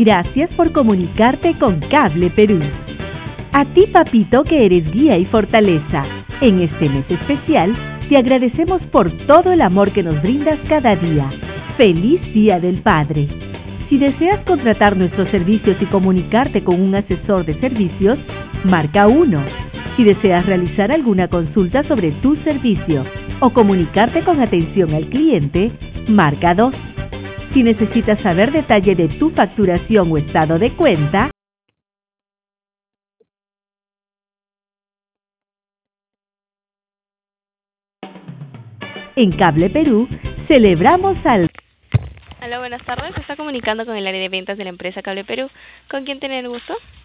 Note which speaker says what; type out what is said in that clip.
Speaker 1: Gracias por comunicarte con Cable Perú. A ti, papito, que eres guía y fortaleza. En este mes especial, te agradecemos por todo el amor que nos brindas cada día. ¡Feliz Día del Padre! Si deseas contratar nuestros servicios y comunicarte con un asesor de servicios, marca 1. Si deseas realizar alguna consulta sobre tu servicio o comunicarte con atención al cliente, marca 2. Si necesitas saber detalle de tu facturación o estado de cuenta, en Cable Perú celebramos al...
Speaker 2: Hola, buenas tardes. Se está comunicando con el área de ventas de la empresa Cable Perú. ¿Con quién tiene el gusto?